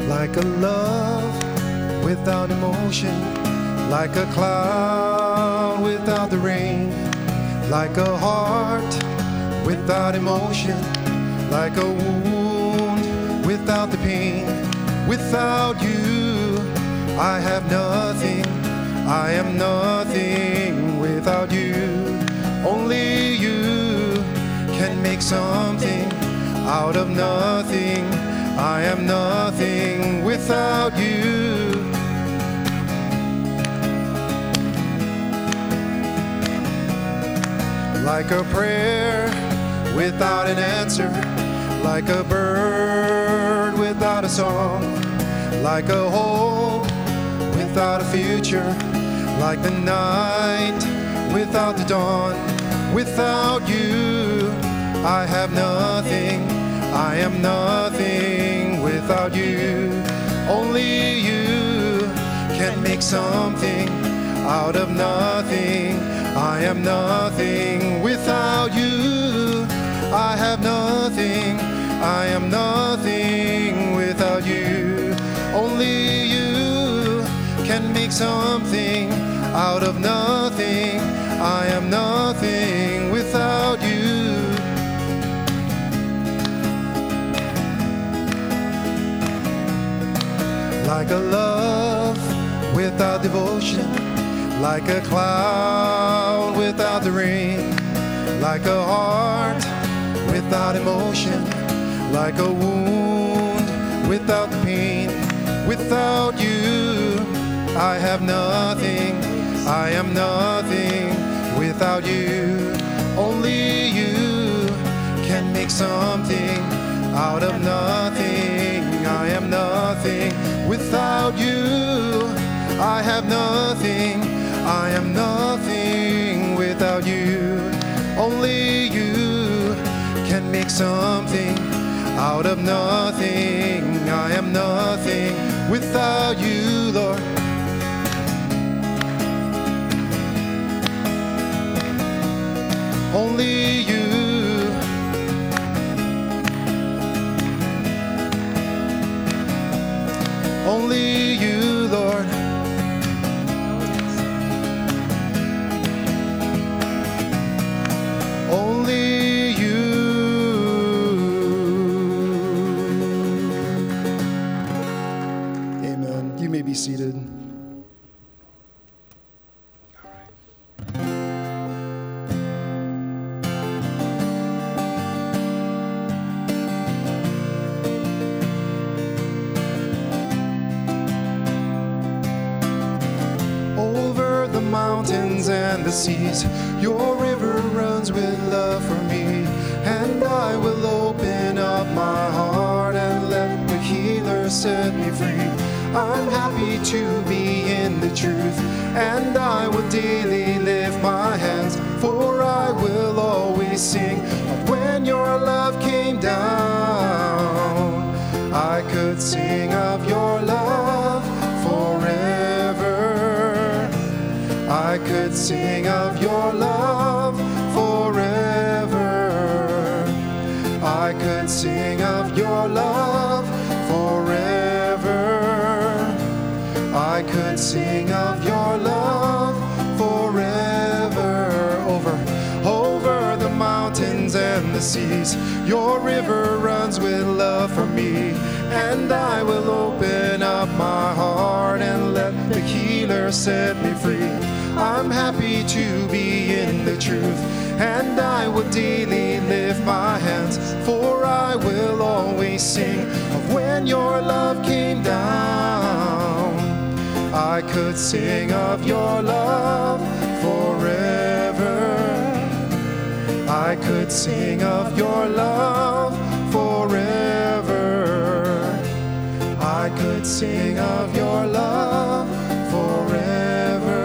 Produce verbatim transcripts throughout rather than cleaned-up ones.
like a love without emotion, like a cloud without the rain, like a heart without emotion, like a wound without the pain. Without you, I have nothing, I am nothing without you. Only you can make something out of nothing. I am nothing without you. Like a prayer without an answer, like a bird without a song, like a hope without a future, like the night without the dawn. Without you, I have nothing, I am nothing without you. Only you can make something out of nothing. I am nothing without you. I have nothing, I am nothing without you. Only you can make something out of nothing. I am nothing without you. Like a love without devotion, like a cloud without the rain, like a heart without emotion, like a wound without the pain. Without you, I have nothing, I am nothing without you. Only you can make something out of nothing. I am nothing without you. I have nothing, I am nothing without you. Only you can make something out of nothing. I am nothing without you, Lord. Only you. Only you, Lord. Only you. Amen. You may be seated. Mountains and the seas, your river runs with love for me. And I will open up my heart and let the healer set me free. I'm happy to be in the truth, and I will daily lift my hands, for I will always sing of when your love came down. I could sing of your love forever. I could sing of your love forever. I could sing of your love forever. I could sing of your love forever. Over, over the mountains and the seas, your river runs with love for me. And I will open up my heart and let the healer set me free. I'm happy to be in the truth, and I will daily lift my hands, for I will always sing of when your love came down. I could sing of your love forever. I could sing of your love forever. I could sing of your love forever.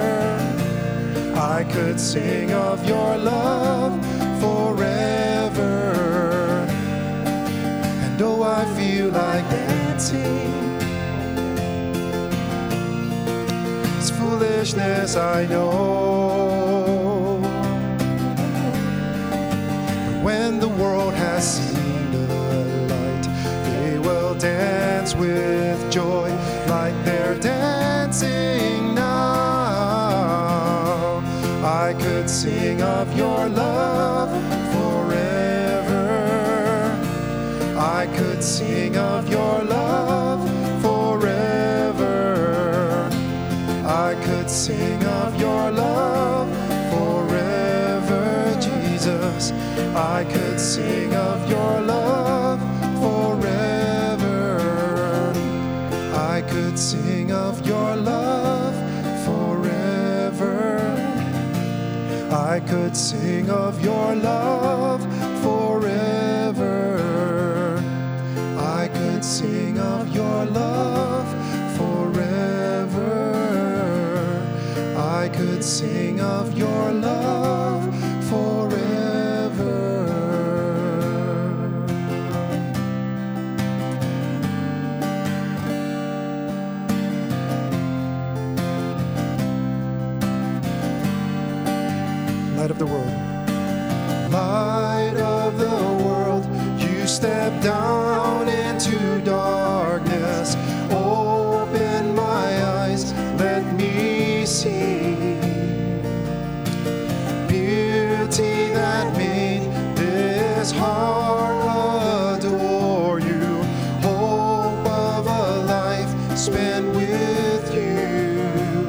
I could sing of your love forever. And oh, I feel like dancing. It's foolishness, I know. But when the world has seen the light, they will dance dance with joy like they're dancing now. I could sing of your love forever. I could sing of your love forever. I could sing of your love forever, Jesus. I could sing of your love forever. I could sing of your love forever. I could sing of your love forever. I could sing of your love forever. I could sing of your love forever. Light of the world. Light of the world, you step down into darkness. Open my eyes, let me see beauty that made this heart adore you. Hope of a life spent with you.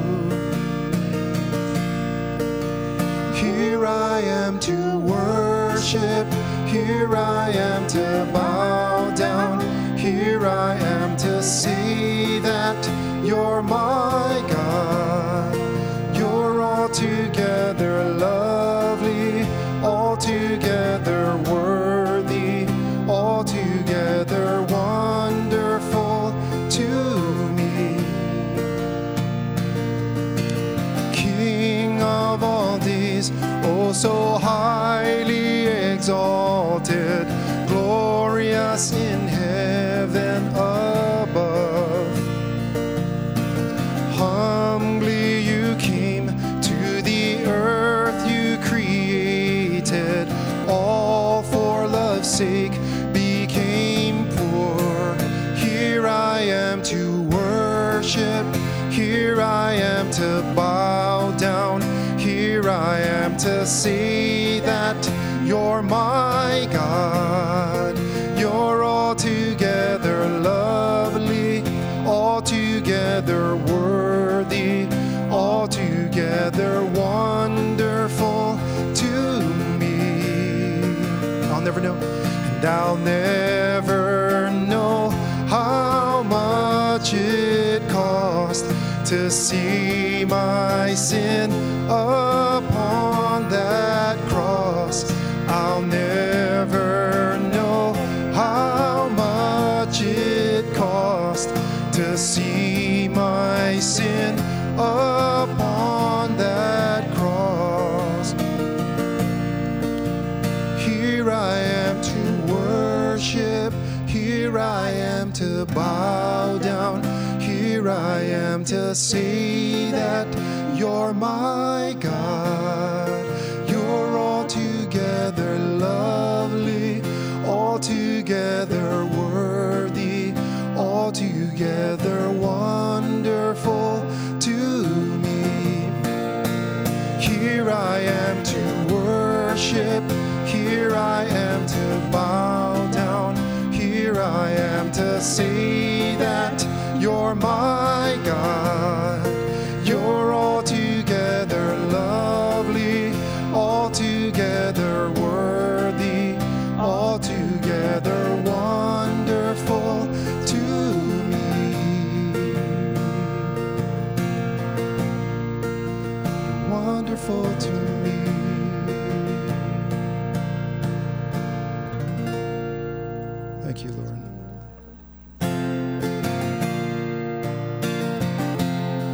Here I am to worship. Here I am to bow down. Here I am to see that you're my God. You're altogether lovely, altogether worthy, altogether wonderful to me. King of all days, oh so highly exalted, glorious in heaven above. Humbly you came to the earth you created, all for love's sake became poor. Here I am to worship, here I am to bow down, here I am to say that you're my God. You're altogether lovely, altogether worthy, altogether wonderful to me. I'll never know, and I'll never know how much it cost to see my sin upon that cross. I'll never know how much it cost to see my sin upon that cross. Here I am to worship, here I am to bow down, here I am to say that you're my God. You're altogether lovely, altogether worthy, altogether wonderful to me. Here I am to worship, here I am to bow down, here I am to say that you're my God. You're altogether lovely, altogether worthy, altogether wonderful to me. Wonderful to me. Thank you, Lord.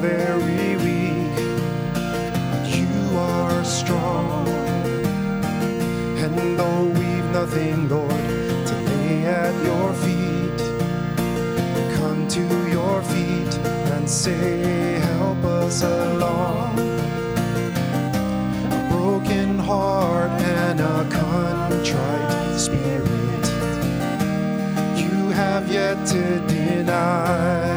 very weak. You are strong. And though we've nothing, Lord, to lay at your feet, come to your feet and say, help us along. A broken heart and a contrite spirit you have yet to deny.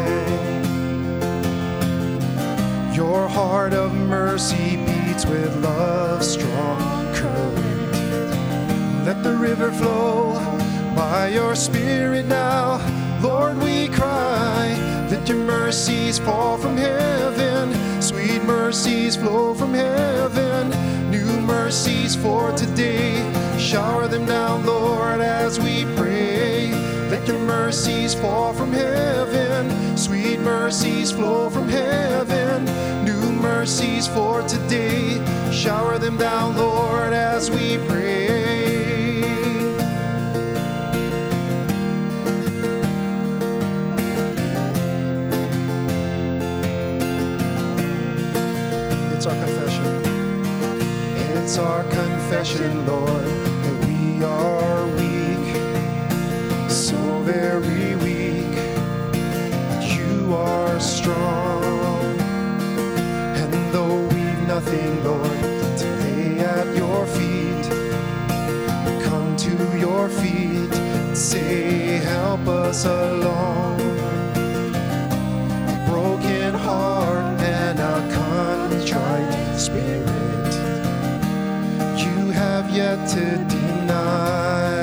Your heart of mercy beats with love's strong current. Let the river flow by your Spirit now. Lord, we cry, let your mercies fall from heaven. Sweet mercies flow from heaven. New mercies for today. Shower them down, Lord, as we pray. Let your mercies fall from heaven. Sweet mercies flow from heaven. New mercies for today. Shower them down, Lord, as we pray. It's our confession. It's our confession, Lord, that we are weak, so very weak. You are strong. And though we've nothing, Lord, to lay at your feet, come to your feet and say, help us along. A broken heart and a contrite spirit you have yet to deny.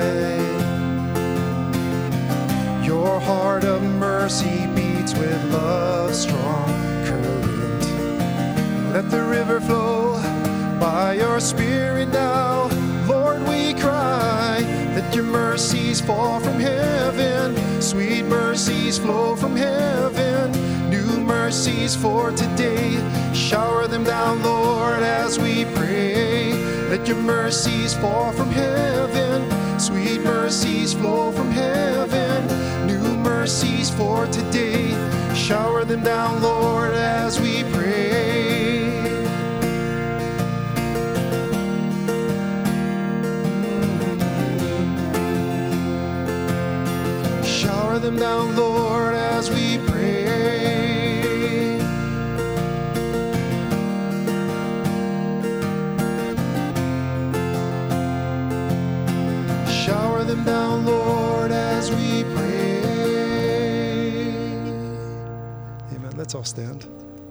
Your heart of mercy beats with love's strong current. Let the river flow by your Spirit now. Lord, we cry, let your mercies fall from heaven. Sweet mercies flow from heaven. New mercies for today. Shower them down, Lord, as we pray. Let your mercies fall from heaven. Sweet mercies flow from heaven. New mercies for today. Shower them down, Lord, as we pray. Shower them down, Lord, as we pray. Shower them down, Lord, as we pray. Amen. Let's all stand.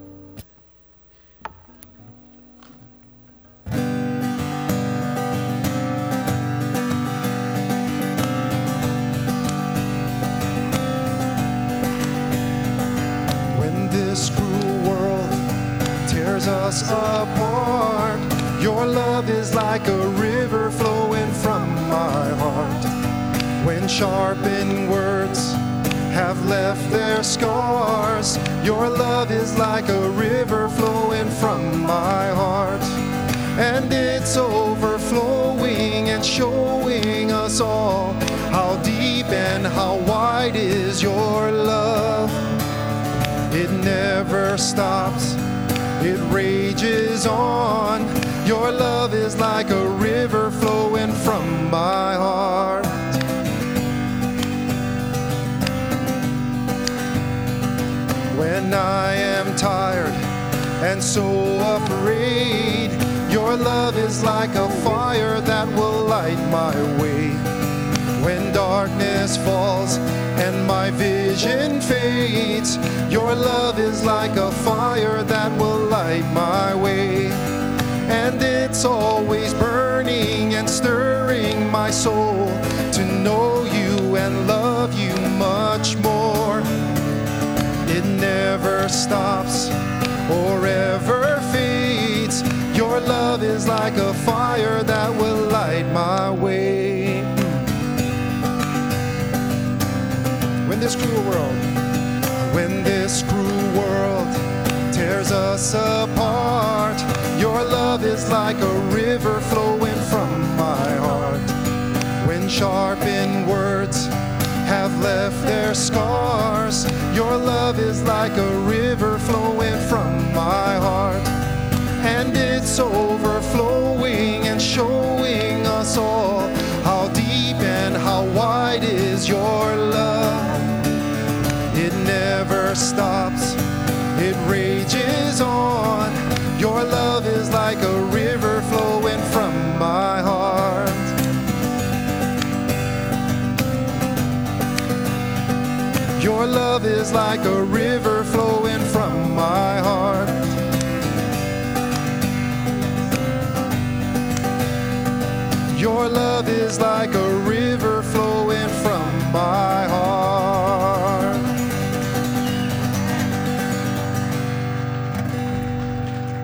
When this cruel world tears us apart, your love is like a river flowing from my heart. When sharpened words have left their scars, your love is like a river flowing from my heart. And it's overflowing and showing us all how deep and how wide is your love. It never stops, it rages on. Your love is like a river flowing from my heart. When I am tired and so afraid, your love is like a fire that will light my way. When darkness falls and my vision fades, your love is like a fire that will light my way. And it's always burning and stirring my soul to know you and love you much more. It never stops or ever fades. Your love is like a fire that will light my way. When this cruel world, when this cruel world tears us apart, your love is like a river flowing from my heart. When sharpened words have left their scars, your love is like a river flowing from rages on. Your love is like a river flowing from my heart. Your love is like a river flowing from my heart. Your love is like a river